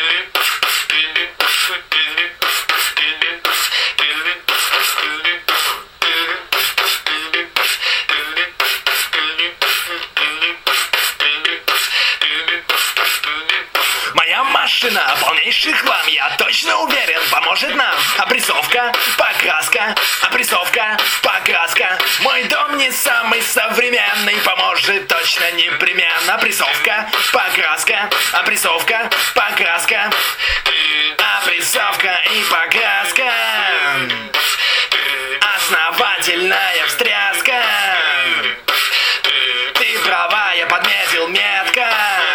Моя машина полнейший хлам, я точно уверен, поможет нам. Опрессовка, покраска, опрессовка, покраска. Мой дом не самый современный, поможет точно непременно. Опрессовка, покраска, опрессовка, покраска, опрессовка и покраска. Основательная встряска. Ты права, я подметил метко.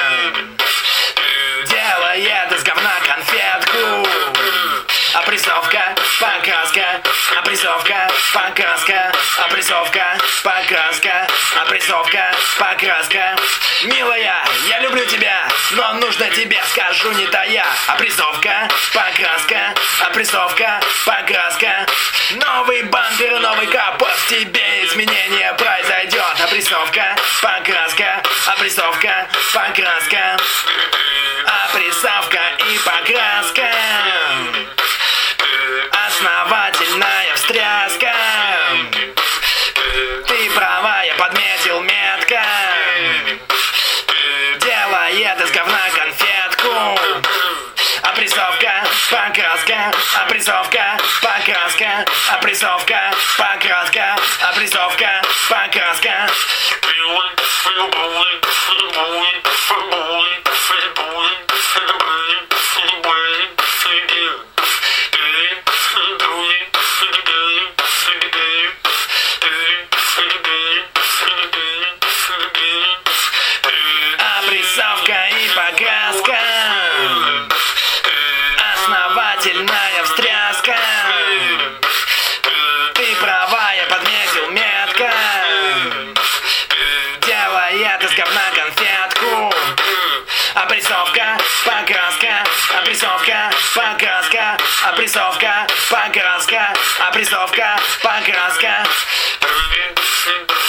Делает из говна конфетку. Опрессовка, покраска, опрессовка, покраска, опрессовка, покраска, опрессовка, покраска. Милая, я люблю тебя, но нужно тебе, скажу не тая. Опрессовка, покраска, опрессовка, покраска. Новый бампер, новый капот, в тебе изменение произойдет. Опрессовка, покраска, опрессовка, покраска, опрессовка и покраска. Основательная встряска. Ты права, я подметил метко. Делает из говна конфетку. Опрессовка, покраска, опрессовка, покраска, опрессовка, покраска, опрессовка, покраска. Опрессовка и покраска. Основательная встряска. Ты права, я подметил метко. Делает из говна конфетку. Опрессовка, покраска, опрессовка, покраска, опрессовка, покраска, опрессовка, покраска.